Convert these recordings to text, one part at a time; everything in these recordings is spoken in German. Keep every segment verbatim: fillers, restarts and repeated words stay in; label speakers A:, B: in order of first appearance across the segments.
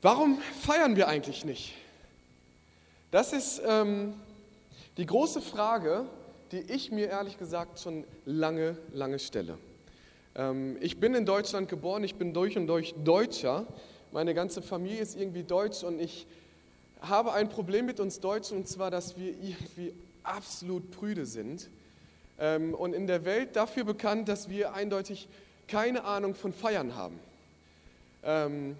A: Warum feiern wir eigentlich nicht? Das ist ähm, die große Frage, die ich mir ehrlich gesagt schon lange, lange stelle. Ähm, ich bin in Deutschland geboren, ich bin durch und durch Deutscher. Meine ganze Familie ist irgendwie deutsch und ich habe ein Problem mit uns Deutschen, und zwar, dass wir irgendwie absolut prüde sind ähm, und in der Welt dafür bekannt, dass wir eindeutig keine Ahnung von Feiern haben. Ähm,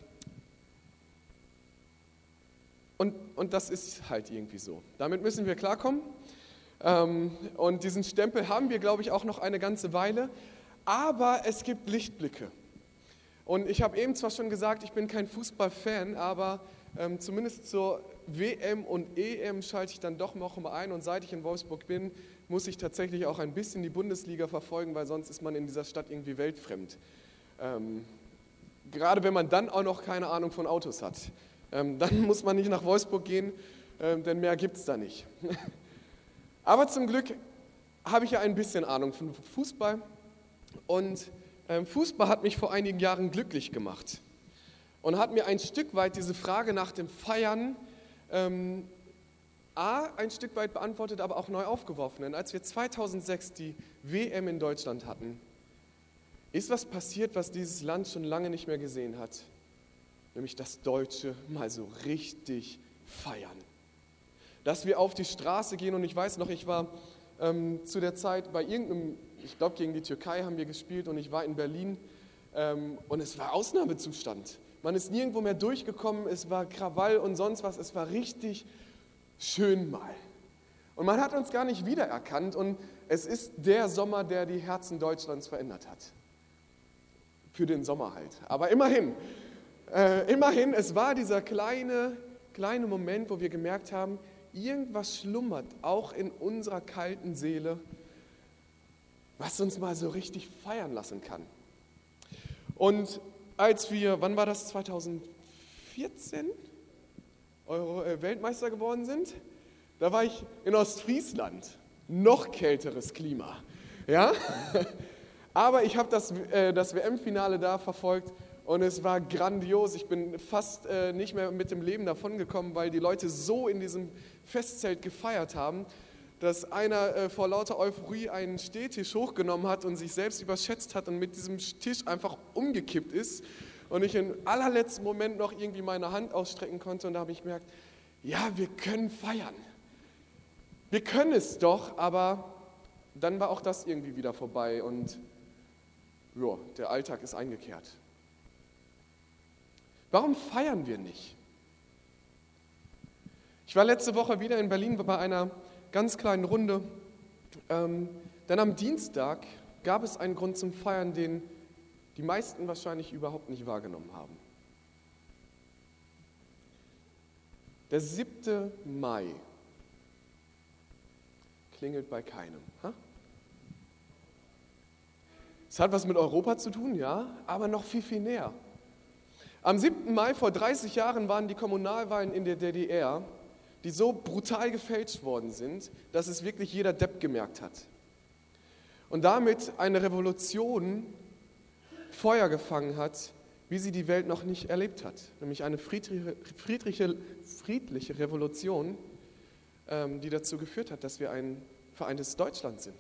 A: und, und das ist halt irgendwie so. Damit müssen wir klarkommen. Ähm, und diesen Stempel haben wir, glaube ich, auch noch eine ganze Weile. Aber es gibt Lichtblicke. Und ich habe eben zwar schon gesagt, ich bin kein Fußballfan, aber ähm, zumindest zur W M und E M schalte ich dann doch noch mal ein. Und seit ich in Wolfsburg bin, muss ich tatsächlich auch ein bisschen die Bundesliga verfolgen, weil sonst ist man in dieser Stadt irgendwie weltfremd. Ähm, gerade wenn man dann auch noch keine Ahnung von Autos hat. Ähm, dann muss man nicht nach Wolfsburg gehen, ähm, denn mehr gibt es da nicht. Aber zum Glück habe ich ja ein bisschen Ahnung von Fußball. Und ähm, Fußball hat mich vor einigen Jahren glücklich gemacht und hat mir ein Stück weit diese Frage nach dem Feiern ähm, A, ein Stück weit beantwortet, aber auch neu aufgeworfen. Denn als wir zweitausendsechs die W M in Deutschland hatten, ist was passiert, was dieses Land schon lange nicht mehr gesehen hat. Nämlich das Deutsche mal so richtig feiern. Dass wir auf die Straße gehen, und ich weiß noch, ich war ähm, zu der Zeit bei irgendeinem, ich glaube gegen die Türkei haben wir gespielt, und ich war in Berlin ähm, und es war Ausnahmezustand. Man ist nirgendwo mehr durchgekommen, es war Krawall und sonst was, es war richtig schön mal. Und man hat uns gar nicht wiedererkannt, und es ist der Sommer, der die Herzen Deutschlands verändert hat. Für den Sommer halt. Aber immerhin, äh, immerhin, es war dieser kleine, kleine Moment, wo wir gemerkt haben, irgendwas schlummert auch in unserer kalten Seele, was uns mal so richtig feiern lassen kann. Und als wir, wann war das, zweitausendvierzehn, Euro, äh, Weltmeister geworden sind, da war ich in Ostfriesland, noch kälteres Klima, ja? Aber ich habe das, äh, das W M-Finale da verfolgt und es war grandios. Ich bin fast äh, nicht mehr mit dem Leben davongekommen, weil die Leute so in diesem Festzelt gefeiert haben, dass einer äh, vor lauter Euphorie einen Stehtisch hochgenommen hat und sich selbst überschätzt hat und mit diesem Tisch einfach umgekippt ist. Und ich im allerletzten Moment noch irgendwie meine Hand ausstrecken konnte, und da habe ich gemerkt, ja, wir können feiern. Wir können es doch, aber dann war auch das irgendwie wieder vorbei und ja, der Alltag ist eingekehrt. Warum feiern wir nicht? Ich war letzte Woche wieder in Berlin bei einer ganz kleinen Runde, ähm, denn am Dienstag gab es einen Grund zum Feiern, den die meisten wahrscheinlich überhaupt nicht wahrgenommen haben. Der siebte Mai klingelt bei keinem. Ha? Es hat was mit Europa zu tun, ja, aber noch viel, viel näher. Am siebten Mai vor dreißig Jahren waren die Kommunalwahlen in der D D R, die so brutal gefälscht worden sind, dass es wirklich jeder Depp gemerkt hat. Und damit eine Revolution Feuer gefangen hat, wie sie die Welt noch nicht erlebt hat. Nämlich eine friedliche, friedliche, friedliche Revolution, ähm, die dazu geführt hat, dass wir ein vereintes Deutschland sind.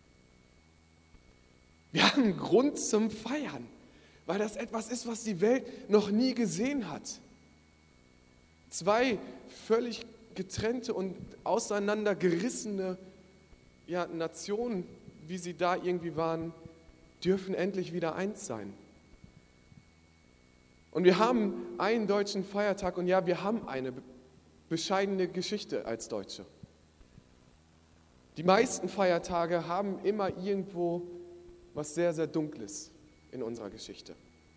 A: Wir haben einen Grund zum Feiern, weil das etwas ist, was die Welt noch nie gesehen hat. Zwei völlig getrennte und auseinandergerissene ja, Nationen, wie sie da irgendwie waren, dürfen endlich wieder eins sein. Und wir haben einen deutschen Feiertag, und ja, wir haben eine bescheidene Geschichte als Deutsche. Die meisten Feiertage haben immer irgendwo was sehr, sehr Dunkles in unserer Geschichte.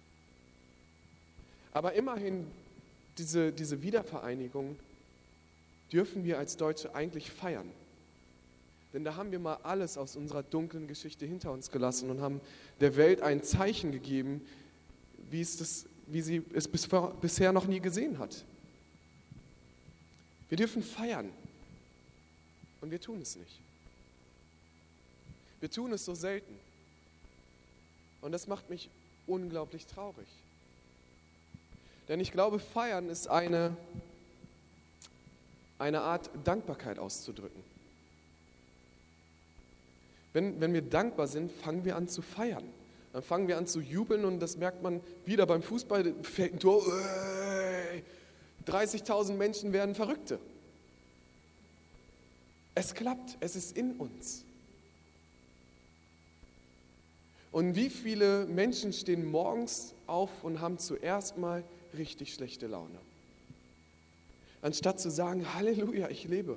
A: Aber immerhin, diese, diese Wiedervereinigung dürfen wir als Deutsche eigentlich feiern. Denn da haben wir mal alles aus unserer dunklen Geschichte hinter uns gelassen und haben der Welt ein Zeichen gegeben, wie, es das, wie sie es bisher noch nie gesehen hat. Wir dürfen feiern und wir tun es nicht. Wir tun es so selten. Und das macht mich unglaublich traurig. Denn ich glaube, feiern ist eine, eine Art Dankbarkeit auszudrücken. Wenn, wenn wir dankbar sind, fangen wir an zu feiern. Dann fangen wir an zu jubeln und das merkt man wieder beim Fußball, fällt ein Tor, dreißigtausend Menschen werden Verrückte. Es klappt, es ist in uns. Und wie viele Menschen stehen morgens auf und haben zuerst mal richtig schlechte Laune? Anstatt zu sagen, Halleluja, ich lebe.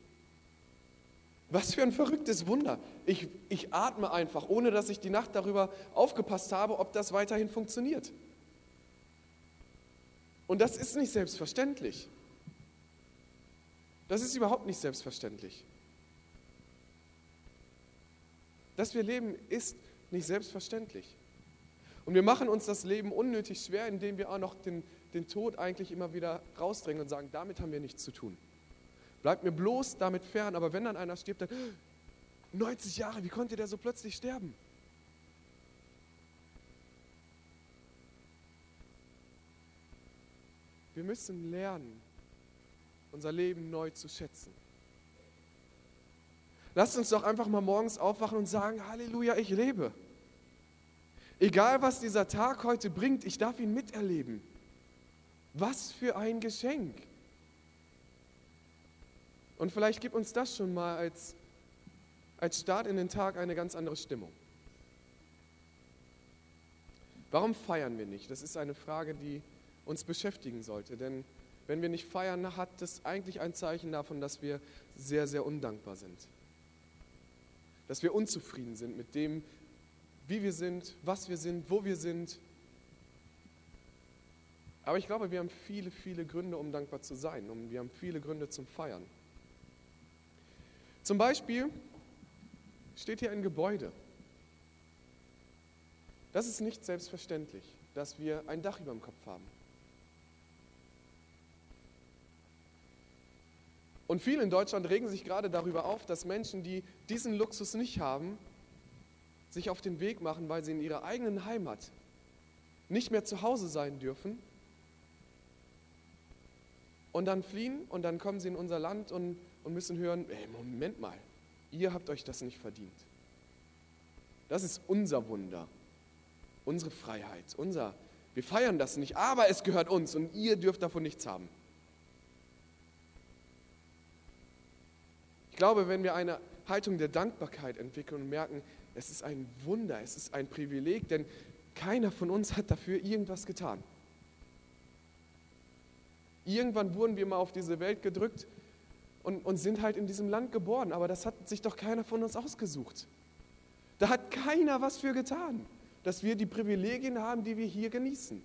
A: Was für ein verrücktes Wunder. Ich, ich atme einfach, ohne dass ich die Nacht darüber aufgepasst habe, ob das weiterhin funktioniert. Und das ist nicht selbstverständlich. Das ist überhaupt nicht selbstverständlich. Dass wir leben, ist nicht selbstverständlich. Und wir machen uns das Leben unnötig schwer, indem wir auch noch den, den Tod eigentlich immer wieder rausdrängen und sagen, damit haben wir nichts zu tun. Bleibt mir bloß damit fern, aber wenn dann einer stirbt, dann neunzig Jahre, wie konnte der so plötzlich sterben? Wir müssen lernen, unser Leben neu zu schätzen. Lasst uns doch einfach mal morgens aufwachen und sagen, Halleluja, ich lebe. Egal, was dieser Tag heute bringt, ich darf ihn miterleben. Was für ein Geschenk. Und vielleicht gibt uns das schon mal als, als Start in den Tag eine ganz andere Stimmung. Warum feiern wir nicht? Das ist eine Frage, die uns beschäftigen sollte. Denn wenn wir nicht feiern, hat das eigentlich ein Zeichen davon, dass wir sehr, sehr undankbar sind. Dass wir unzufrieden sind mit dem, wie wir sind, was wir sind, wo wir sind. Aber ich glaube, wir haben viele, viele Gründe, um dankbar zu sein. Und wir haben viele Gründe zum Feiern. Zum Beispiel steht hier ein Gebäude. Das ist nicht selbstverständlich, dass wir ein Dach über dem Kopf haben. Und viele in Deutschland regen sich gerade darüber auf, dass Menschen, die diesen Luxus nicht haben, sich auf den Weg machen, weil sie in ihrer eigenen Heimat nicht mehr zu Hause sein dürfen und dann fliehen und dann kommen sie in unser Land und, und müssen hören, hey, Moment mal, ihr habt euch das nicht verdient. Das ist unser Wunder, unsere Freiheit, unser, wir feiern das nicht, aber es gehört uns und ihr dürft davon nichts haben. Ich glaube, wenn wir eine Haltung der Dankbarkeit entwickeln und merken, es ist ein Wunder, es ist ein Privileg, denn keiner von uns hat dafür irgendwas getan. Irgendwann wurden wir mal auf diese Welt gedrückt und, und sind halt in diesem Land geboren, aber das hat sich doch keiner von uns ausgesucht. Da hat keiner was für getan, dass wir die Privilegien haben, die wir hier genießen.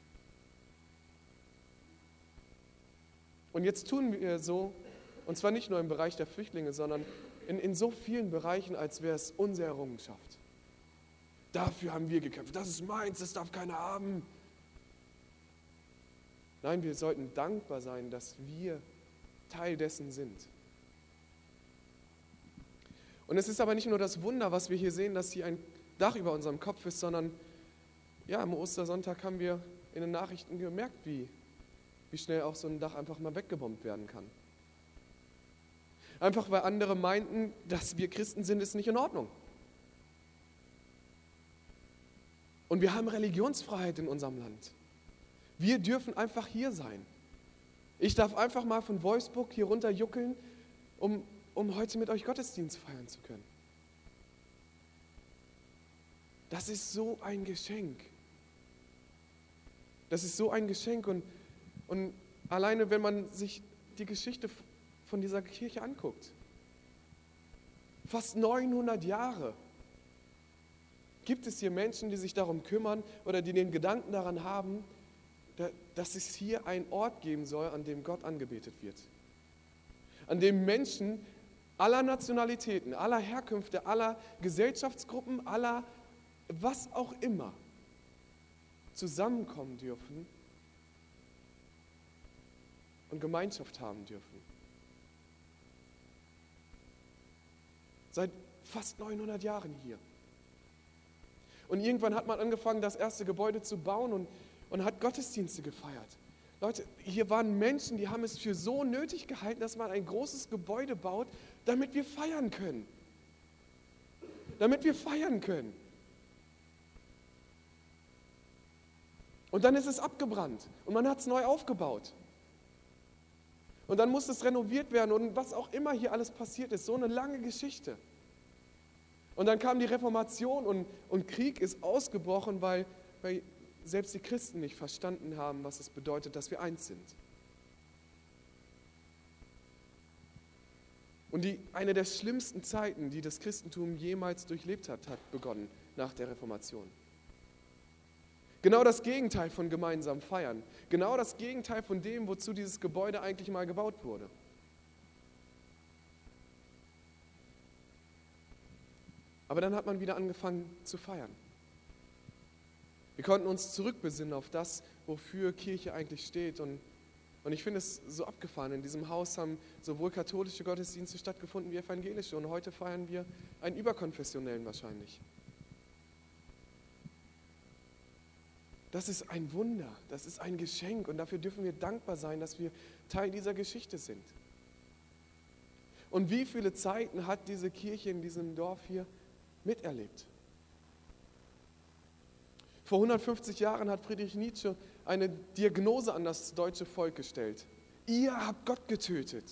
A: Und jetzt tun wir so, und zwar nicht nur im Bereich der Flüchtlinge, sondern in, in so vielen Bereichen, als wäre es unsere Errungenschaft. Dafür haben wir gekämpft. Das ist meins, das darf keiner haben. Nein, wir sollten dankbar sein, dass wir Teil dessen sind. Und es ist aber nicht nur das Wunder, was wir hier sehen, dass hier ein Dach über unserem Kopf ist, sondern ja, am Ostersonntag haben wir in den Nachrichten gemerkt, wie, wie schnell auch so ein Dach einfach mal weggebombt werden kann. Einfach weil andere meinten, dass wir Christen sind, ist nicht in Ordnung. Und wir haben Religionsfreiheit in unserem Land. Wir dürfen einfach hier sein. Ich darf einfach mal von Wolfsburg hier runter juckeln, um, um heute mit euch Gottesdienst feiern zu können. Das ist so ein Geschenk. Das ist so ein Geschenk. Und, und alleine, wenn man sich die Geschichte von dieser Kirche anguckt. Fast neunhundert Jahre gibt es hier Menschen, die sich darum kümmern oder die den Gedanken daran haben, dass es hier einen Ort geben soll, an dem Gott angebetet wird. An dem Menschen aller Nationalitäten, aller Herkünfte, aller Gesellschaftsgruppen, aller was auch immer zusammenkommen dürfen und Gemeinschaft haben dürfen. Seit fast neunhundert Jahren hier. Und irgendwann hat man angefangen, das erste Gebäude zu bauen und, und hat Gottesdienste gefeiert. Leute, hier waren Menschen, die haben es für so nötig gehalten, dass man ein großes Gebäude baut, damit wir feiern können. Damit wir feiern können. Und dann ist es abgebrannt und man hat es neu aufgebaut. Und dann muss es renoviert werden und was auch immer hier alles passiert ist, so eine lange Geschichte. Und dann kam die Reformation und, und Krieg ist ausgebrochen, weil, weil selbst die Christen nicht verstanden haben, was es bedeutet, dass wir eins sind. Und die, eine der schlimmsten Zeiten, die das Christentum jemals durchlebt hat, hat begonnen nach der Reformation. Genau das Gegenteil von gemeinsam feiern. Genau das Gegenteil von dem, wozu dieses Gebäude eigentlich mal gebaut wurde. Aber dann hat man wieder angefangen zu feiern. Wir konnten uns zurückbesinnen auf das, wofür Kirche eigentlich steht. Und, und ich finde es so abgefahren. In diesem Haus haben sowohl katholische Gottesdienste stattgefunden wie evangelische. Und heute feiern wir einen überkonfessionellen wahrscheinlich. Das ist ein Wunder, das ist ein Geschenk und dafür dürfen wir dankbar sein, dass wir Teil dieser Geschichte sind. Und wie viele Zeiten hat diese Kirche in diesem Dorf hier miterlebt? Vor hundertfünfzig Jahren hat Friedrich Nietzsche eine Diagnose an das deutsche Volk gestellt. Ihr habt Gott getötet.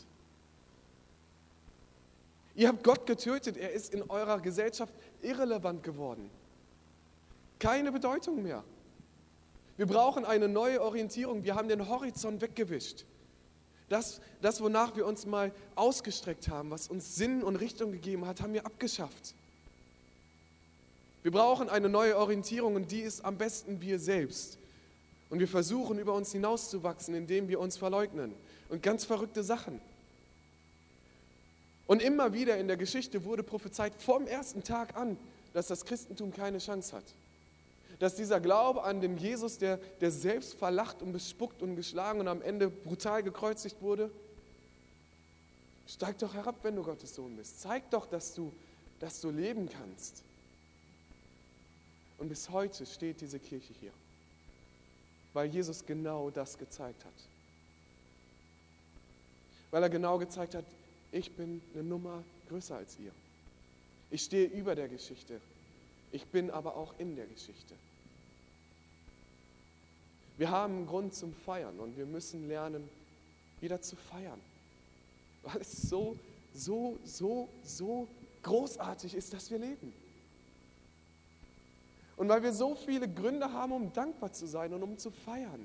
A: Ihr habt Gott getötet, er ist in eurer Gesellschaft irrelevant geworden. Keine Bedeutung mehr. Wir brauchen eine neue Orientierung. Wir haben den Horizont weggewischt. Das, das, wonach wir uns mal ausgestreckt haben, was uns Sinn und Richtung gegeben hat, haben wir abgeschafft. Wir brauchen eine neue Orientierung und die ist am besten wir selbst. Und wir versuchen, über uns hinauszuwachsen, indem wir uns verleugnen. Und ganz verrückte Sachen. Und immer wieder in der Geschichte wurde prophezeit vom ersten Tag an, dass das Christentum keine Chance hat. Dass dieser Glaube an den Jesus, der, der selbst verlacht und bespuckt und geschlagen und am Ende brutal gekreuzigt wurde, steig doch herab, wenn du Gottes Sohn bist. Zeig doch, dass du, dass du leben kannst. Und bis heute steht diese Kirche hier, weil Jesus genau das gezeigt hat. Weil er genau gezeigt hat, ich bin eine Nummer größer als ihr. Ich stehe über der Geschichte. Ich bin aber auch in der Geschichte. Wir haben einen Grund zum Feiern und wir müssen lernen, wieder zu feiern. Weil es so, so, so, so großartig ist, dass wir leben. Und weil wir so viele Gründe haben, um dankbar zu sein und um zu feiern.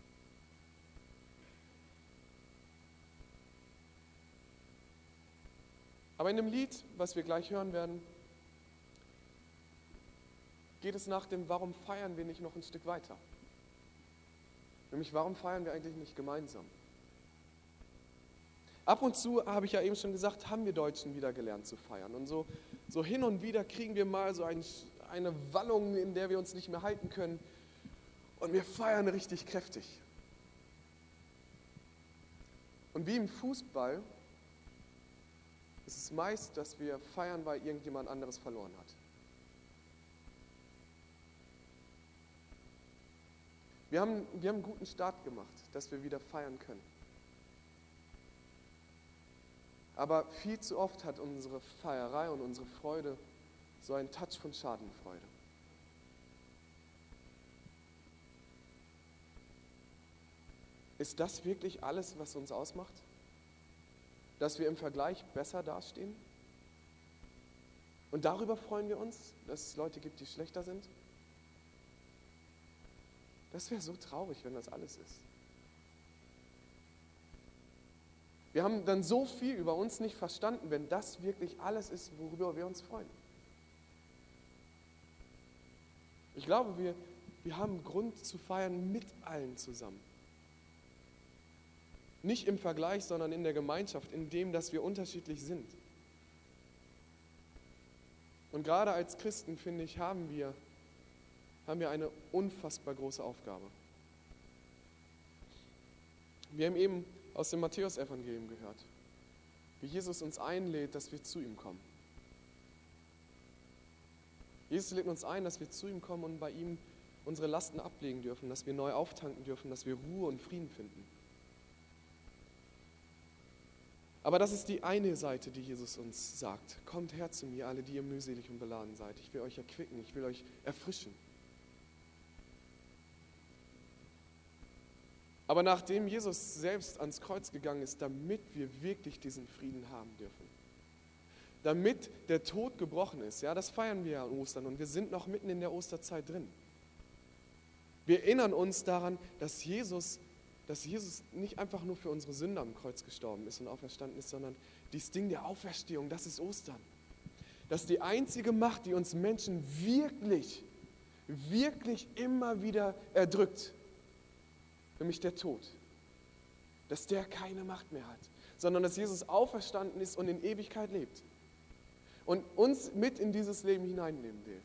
A: Aber in dem Lied, was wir gleich hören werden, geht es nach dem, warum feiern wir nicht noch ein Stück weiter? Nämlich, warum feiern wir eigentlich nicht gemeinsam? Ab und zu, habe ich ja eben schon gesagt, haben wir Deutschen wieder gelernt zu feiern. Und so, so hin und wieder kriegen wir mal so ein, eine Wallung, in der wir uns nicht mehr halten können. Und wir feiern richtig kräftig. Und wie im Fußball ist es meist, dass wir feiern, weil irgendjemand anderes verloren hat. Wir haben, wir haben einen guten Start gemacht, dass wir wieder feiern können. Aber viel zu oft hat unsere Feierei und unsere Freude so einen Touch von Schadenfreude. Ist das wirklich alles, was uns ausmacht? Dass wir im Vergleich besser dastehen? Und darüber freuen wir uns, dass es Leute gibt, die schlechter sind? Das wäre so traurig, wenn das alles ist. Wir haben dann so viel über uns nicht verstanden, wenn das wirklich alles ist, worüber wir uns freuen. Ich glaube, wir, wir haben Grund zu feiern mit allen zusammen. Nicht im Vergleich, sondern in der Gemeinschaft, in dem, dass wir unterschiedlich sind. Und gerade als Christen, finde ich, haben wir haben wir eine unfassbar große Aufgabe. Wir haben eben aus dem Matthäus-Evangelium gehört, wie Jesus uns einlädt, dass wir zu ihm kommen. Jesus lädt uns ein, dass wir zu ihm kommen und bei ihm unsere Lasten ablegen dürfen, dass wir neu auftanken dürfen, dass wir Ruhe und Frieden finden. Aber das ist die eine Seite, die Jesus uns sagt. Kommt her zu mir, alle, die ihr mühselig und beladen seid. Ich will euch erquicken, ich will euch erfrischen. Aber nachdem Jesus selbst ans Kreuz gegangen ist, damit wir wirklich diesen Frieden haben dürfen, damit der Tod gebrochen ist, ja, das feiern wir ja an Ostern und wir sind noch mitten in der Osterzeit drin. Wir erinnern uns daran, dass Jesus, dass Jesus nicht einfach nur für unsere Sünde am Kreuz gestorben ist und auferstanden ist, sondern dieses Ding der Auferstehung, das ist Ostern. Das ist die einzige Macht, die uns Menschen wirklich, wirklich immer wieder erdrückt. Nämlich der Tod. Dass der keine Macht mehr hat, sondern dass Jesus auferstanden ist und in Ewigkeit lebt. Und uns mit in dieses Leben hineinnehmen will.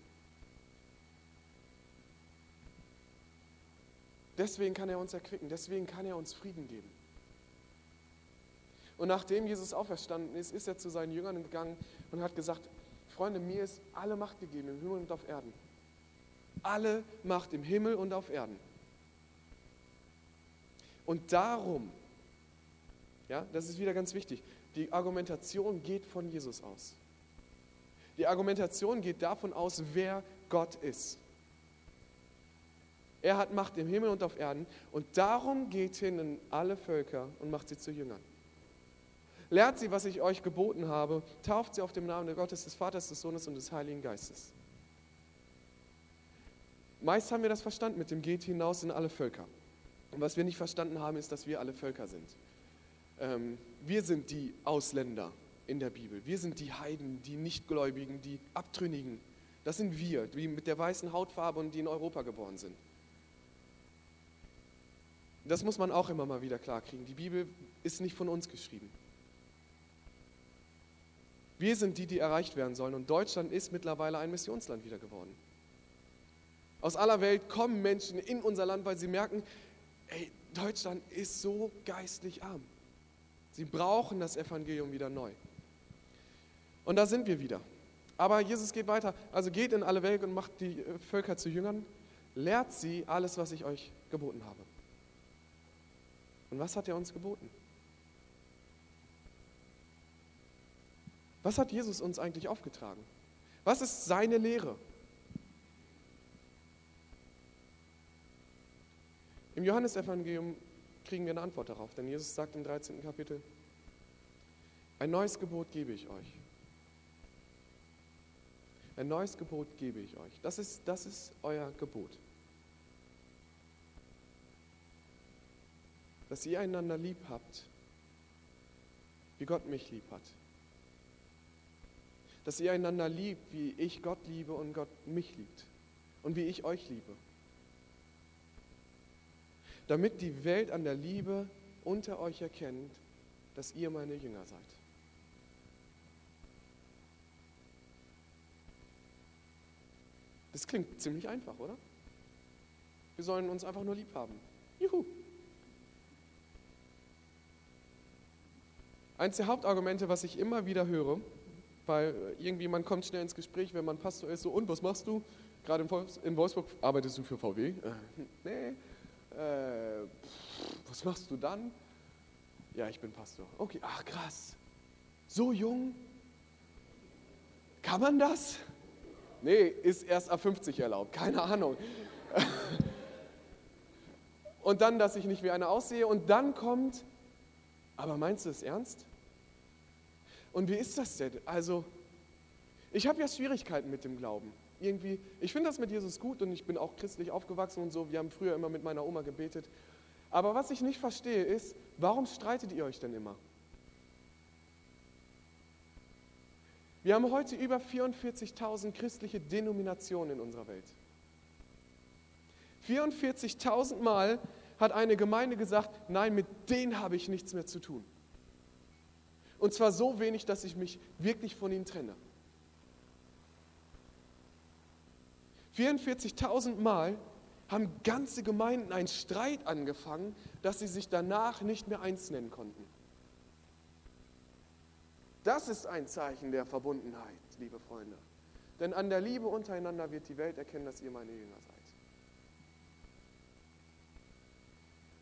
A: Deswegen kann er uns erquicken, deswegen kann er uns Frieden geben. Und nachdem Jesus auferstanden ist, ist er zu seinen Jüngern gegangen und hat gesagt, Freunde, mir ist alle Macht gegeben im Himmel und auf Erden. Alle Macht im Himmel und auf Erden. Und darum, ja, das ist wieder ganz wichtig, die Argumentation geht von Jesus aus. Die Argumentation geht davon aus, wer Gott ist. Er hat Macht im Himmel und auf Erden und darum geht hin in alle Völker und macht sie zu Jüngern. Lehrt sie, was ich euch geboten habe, tauft sie auf dem Namen Gottes, des Vaters, des Sohnes und des Heiligen Geistes. Meist haben wir das verstanden mit dem geht hinaus in alle Völker. Und was wir nicht verstanden haben, ist, dass wir alle Völker sind. Ähm, wir sind die Ausländer in der Bibel. Wir sind die Heiden, die Nichtgläubigen, die Abtrünnigen. Das sind wir, die mit der weißen Hautfarbe und die in Europa geboren sind. Das muss man auch immer mal wieder klarkriegen. Die Bibel ist nicht von uns geschrieben. Wir sind die, die erreicht werden sollen. Und Deutschland ist mittlerweile ein Missionsland wieder geworden. Aus aller Welt kommen Menschen in unser Land, weil sie merken, ey, Deutschland ist so geistlich arm. Sie brauchen das Evangelium wieder neu. Und da sind wir wieder. Aber Jesus geht weiter. Also geht in alle Welt und macht die Völker zu Jüngern. Lehrt sie alles, was ich euch geboten habe. Und was hat er uns geboten? Was hat Jesus uns eigentlich aufgetragen? Was ist seine Lehre? Im Johannesevangelium kriegen wir eine Antwort darauf, denn Jesus sagt im dreizehnten Kapitel, ein neues Gebot gebe ich euch. Ein neues Gebot gebe ich euch. Das ist, das ist euer Gebot. Dass ihr einander lieb habt, wie Gott mich lieb hat. Dass ihr einander liebt, wie ich Gott liebe und Gott mich liebt. Und wie ich euch liebe. Damit die Welt an der Liebe unter euch erkennt, dass ihr meine Jünger seid. Das klingt ziemlich einfach, oder? Wir sollen uns einfach nur lieb haben. Juhu! Eins der Hauptargumente, was ich immer wieder höre, weil irgendwie man kommt schnell ins Gespräch, wenn man Pastor ist, so, und was machst du? Gerade in Wolfsburg, arbeitest du für V W? Äh, nee. Äh, was machst du dann? Ja, ich bin Pastor. Okay, ach krass. So jung? Kann man das? Nee, ist erst ab fünfzig erlaubt, keine Ahnung. Und dann, dass ich nicht wie einer aussehe und dann kommt, aber meinst du es ernst? Und wie ist das denn? Also, ich habe ja Schwierigkeiten mit dem Glauben. Irgendwie, ich finde das mit Jesus gut und ich bin auch christlich aufgewachsen und so. Wir haben früher immer mit meiner Oma gebetet. Aber was ich nicht verstehe ist, warum streitet ihr euch denn immer? Wir haben heute über vierundvierzigtausend christliche Denominationen in unserer Welt. vierundvierzigtausend Mal hat eine Gemeinde gesagt, nein, mit denen habe ich nichts mehr zu tun. Und zwar so wenig, dass ich mich wirklich von ihnen trenne. vierundvierzigtausend Mal haben ganze Gemeinden einen Streit angefangen, dass sie sich danach nicht mehr eins nennen konnten. Das ist ein Zeichen der Verbundenheit, liebe Freunde. Denn an der Liebe untereinander wird die Welt erkennen, dass ihr meine Jünger seid.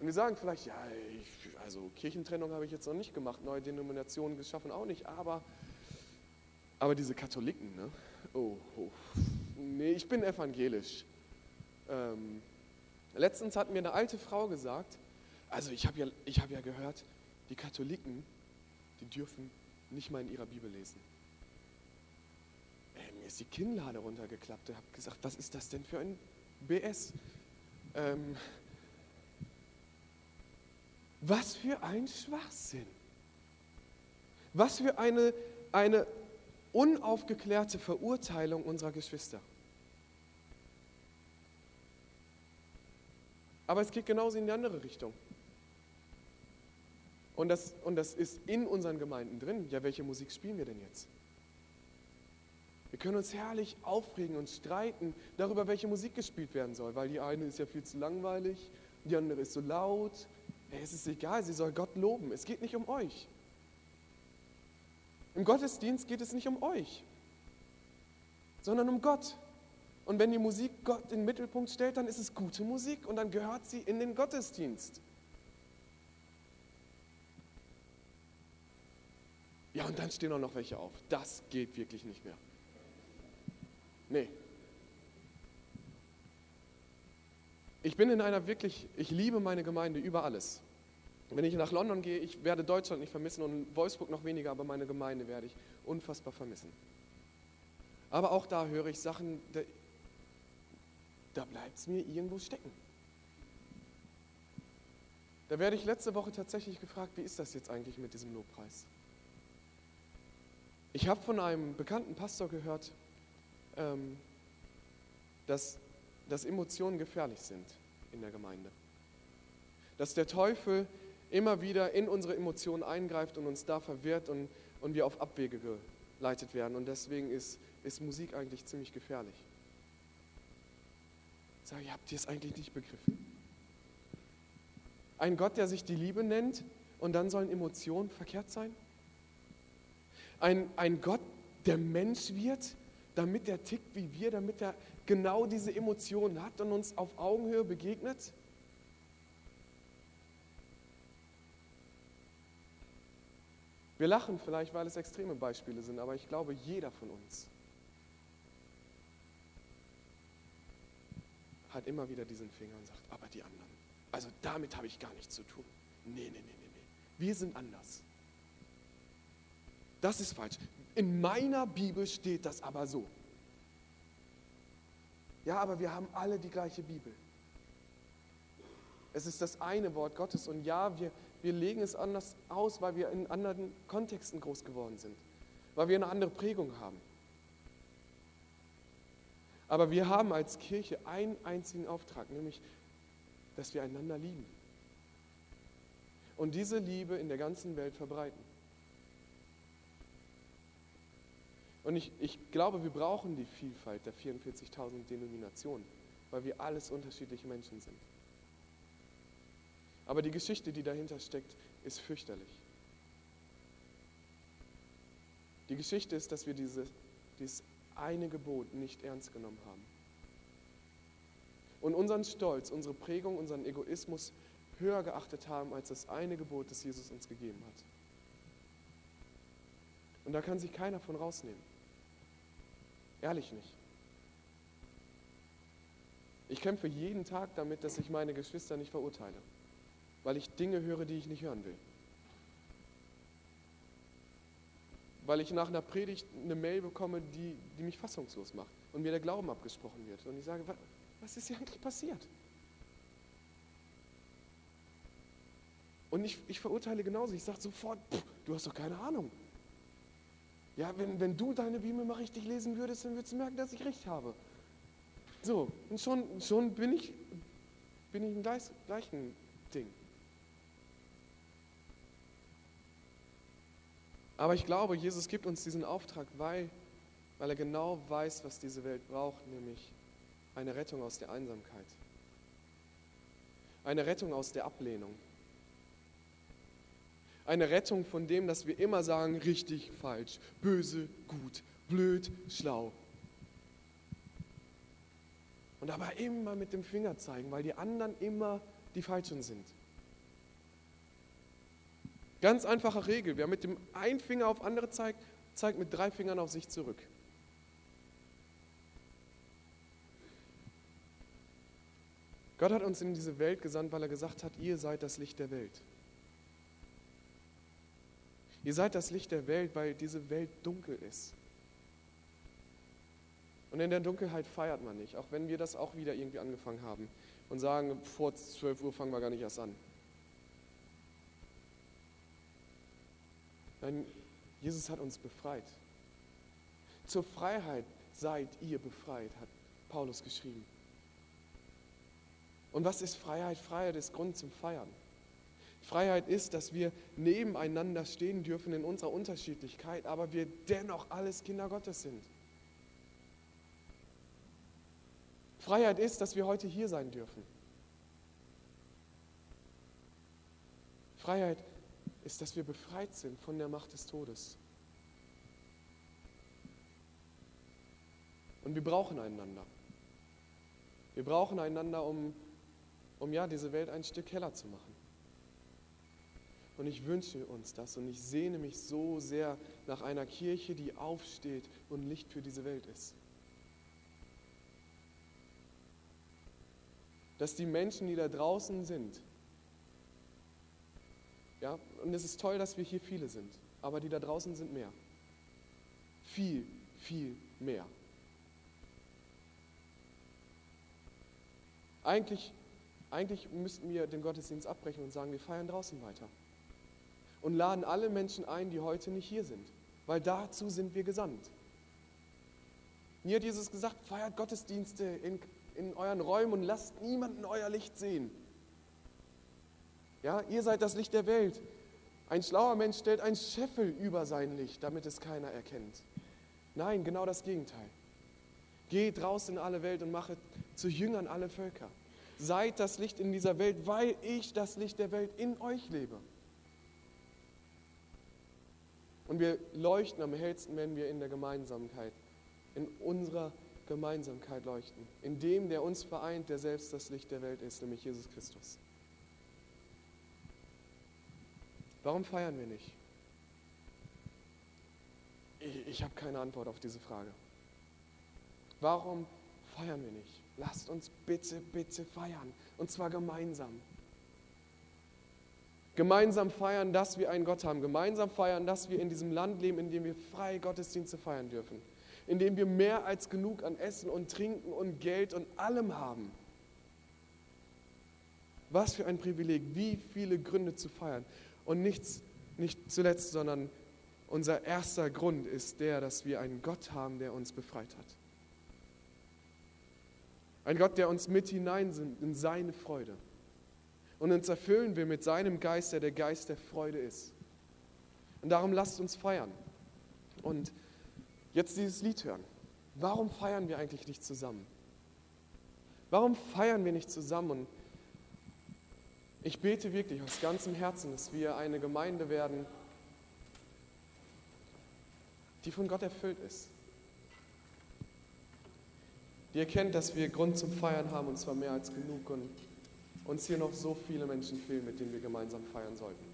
A: Und wir sagen vielleicht, ja, ich, also Kirchentrennung habe ich jetzt noch nicht gemacht, neue Denominationen geschaffen auch nicht, aber, aber diese Katholiken, ne? Oh, oh, nee, ich bin evangelisch. Ähm, letztens hat mir eine alte Frau gesagt, also ich habe ja, ich hab ja gehört, die Katholiken, die dürfen nicht mal in ihrer Bibel lesen. Äh, mir ist die Kinnlade runtergeklappt. Ich habe gesagt, was ist das denn für ein B S? Ähm, was für ein Schwachsinn. Was für eine, eine unaufgeklärte Verurteilung unserer Geschwister. Aber es geht genauso in die andere Richtung. Und das, und das ist in unseren Gemeinden drin. Ja, welche Musik spielen wir denn jetzt? Wir können uns herrlich aufregen und streiten darüber, welche Musik gespielt werden soll, weil die eine ist ja viel zu langweilig, die andere ist so laut. Hey, es ist egal, sie soll Gott loben. Es geht nicht um euch. Im Gottesdienst geht es nicht um euch, sondern um Gott. Und wenn die Musik Gott in den Mittelpunkt stellt, dann ist es gute Musik und dann gehört sie in den Gottesdienst. Ja, und dann stehen auch noch welche auf. Das geht wirklich nicht mehr. Nee. Ich bin in einer wirklich, ich liebe meine Gemeinde über alles. Wenn ich nach London gehe, ich werde Deutschland nicht vermissen und Wolfsburg noch weniger, aber meine Gemeinde werde ich unfassbar vermissen. Aber auch da höre ich Sachen, da, da bleibt es mir irgendwo stecken. Da werde ich letzte Woche tatsächlich gefragt, wie ist das jetzt eigentlich mit diesem Lobpreis? Ich habe von einem bekannten Pastor gehört, ähm, dass, dass Emotionen gefährlich sind in der Gemeinde. Dass der Teufel immer wieder in unsere Emotionen eingreift und uns da verwirrt und, und wir auf Abwege geleitet werden. Und deswegen ist, ist Musik eigentlich ziemlich gefährlich. Ich sage, habt ihr es eigentlich nicht begriffen? Ein Gott, der sich die Liebe nennt und dann sollen Emotionen verkehrt sein? Ein, ein Gott, der Mensch wird, damit er tickt wie wir, damit er genau diese Emotionen hat und uns auf Augenhöhe begegnet? Wir lachen vielleicht, weil es extreme Beispiele sind, aber ich glaube, jeder von uns hat immer wieder diesen Finger und sagt, aber die anderen, also damit habe ich gar nichts zu tun. Nee, nee, nee, nee, nee. Wir sind anders. Das ist falsch. In meiner Bibel steht das aber so. Ja, aber wir haben alle die gleiche Bibel. Es ist das eine Wort Gottes und ja, wir, wir legen es anders aus, weil wir in anderen Kontexten groß geworden sind, weil wir eine andere Prägung haben. Aber wir haben als Kirche einen einzigen Auftrag, nämlich, dass wir einander lieben und diese Liebe in der ganzen Welt verbreiten. Und ich, ich glaube, wir brauchen die Vielfalt der vierundvierzigtausend Denominationen, weil wir alles unterschiedliche Menschen sind. Aber die Geschichte, die dahinter steckt, ist fürchterlich. Die Geschichte ist, dass wir diese, dieses eine Gebot nicht ernst genommen haben. Und unseren Stolz, unsere Prägung, unseren Egoismus höher geachtet haben als das eine Gebot, das Jesus uns gegeben hat. Und da kann sich keiner von rausnehmen. Ehrlich nicht. Ich kämpfe jeden Tag damit, dass ich meine Geschwister nicht verurteile, weil ich Dinge höre, die ich nicht hören will. Weil ich nach einer Predigt eine Mail bekomme, die, die mich fassungslos macht und mir der Glauben abgesprochen wird. Und ich sage, was, was ist hier eigentlich passiert? Und ich, ich verurteile genauso. Ich sage sofort, pff, du hast doch keine Ahnung. Ja, wenn, wenn du deine Bibel mal richtig lesen würdest, dann würdest du merken, dass ich recht habe. So, und schon, schon bin ich, bin ich im gleich, gleichen Ding. Aber ich glaube, Jesus gibt uns diesen Auftrag, weil, weil er genau weiß, was diese Welt braucht, nämlich eine Rettung aus der Einsamkeit. Eine Rettung aus der Ablehnung. Eine Rettung von dem, dass wir immer sagen, richtig, falsch, böse, gut, blöd, schlau. Und dabei immer mit dem Finger zeigen, weil die anderen immer die Falschen sind. Ganz einfache Regel. Wer mit dem einen Finger auf andere zeigt, zeigt mit drei Fingern auf sich zurück. Gott hat uns in diese Welt gesandt, weil er gesagt hat, ihr seid das Licht der Welt. Ihr seid das Licht der Welt, weil diese Welt dunkel ist. Und in der Dunkelheit feiert man nicht, auch wenn wir das auch wieder irgendwie angefangen haben und sagen, vor zwölf Uhr fangen wir gar nicht erst an. Nein, Jesus hat uns befreit. Zur Freiheit seid ihr befreit, hat Paulus geschrieben. Und was ist Freiheit? Freiheit ist Grund zum Feiern. Freiheit ist, dass wir nebeneinander stehen dürfen in unserer Unterschiedlichkeit, aber wir dennoch alles Kinder Gottes sind. Freiheit ist, dass wir heute hier sein dürfen. Freiheit ist, dass wir befreit sind von der Macht des Todes. Und wir brauchen einander. Wir brauchen einander, um, um ja, diese Welt ein Stück heller zu machen. Und ich wünsche uns das und ich sehne mich so sehr nach einer Kirche, die aufsteht und Licht für diese Welt ist. Dass die Menschen, die da draußen sind, ja, und es ist toll, dass wir hier viele sind, aber die da draußen sind mehr. Viel, viel mehr. Eigentlich, eigentlich müssten wir den Gottesdienst abbrechen und sagen, wir feiern draußen weiter. Und laden alle Menschen ein, die heute nicht hier sind, weil dazu sind wir gesandt. Mir hat Jesus gesagt, feiert Gottesdienste in, in euren Räumen und lasst niemanden euer Licht sehen. Ja, ihr seid das Licht der Welt. Ein schlauer Mensch stellt einen Scheffel über sein Licht, damit es keiner erkennt. Nein, genau das Gegenteil. Geht raus in alle Welt und macht zu Jüngern alle Völker. Seid das Licht in dieser Welt, weil ich das Licht der Welt in euch lebe. Und wir leuchten am hellsten, wenn wir in der Gemeinsamkeit, in unserer Gemeinsamkeit leuchten. In dem, der uns vereint, der selbst das Licht der Welt ist, nämlich Jesus Christus. Warum feiern wir nicht? Ich, ich habe keine Antwort auf diese Frage. Warum feiern wir nicht? Lasst uns bitte, bitte feiern. Und zwar gemeinsam. Gemeinsam feiern, dass wir einen Gott haben. Gemeinsam feiern, dass wir in diesem Land leben, in dem wir frei Gottesdienste feiern dürfen. In dem wir mehr als genug an Essen und Trinken und Geld und allem haben. Was für ein Privileg, wie viele Gründe zu feiern. Und nichts, nicht zuletzt, sondern unser erster Grund ist der, dass wir einen Gott haben, der uns befreit hat. Ein Gott, der uns mit hineinnimmt in seine Freude. Und uns erfüllen will mit seinem Geist, der der Geist der Freude ist. Und darum lasst uns feiern. Und jetzt dieses Lied hören. Warum feiern wir eigentlich nicht zusammen? Warum feiern wir nicht zusammen? Und ich bete wirklich aus ganzem Herzen, dass wir eine Gemeinde werden, die von Gott erfüllt ist. Die erkennt, dass wir Grund zum Feiern haben, und zwar mehr als genug. Und uns hier noch so viele Menschen fehlen, mit denen wir gemeinsam feiern sollten.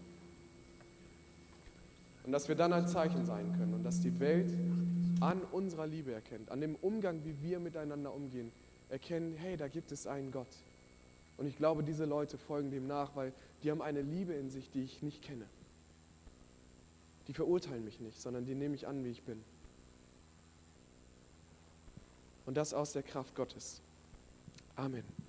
A: Und dass wir dann ein Zeichen sein können und dass die Welt an unserer Liebe erkennt, an dem Umgang, wie wir miteinander umgehen, erkennen, hey, da gibt es einen Gott. Und ich glaube, diese Leute folgen dem nach, weil die haben eine Liebe in sich, die ich nicht kenne. Die verurteilen mich nicht, sondern die nehme ich an, wie ich bin. Und das aus der Kraft Gottes. Amen.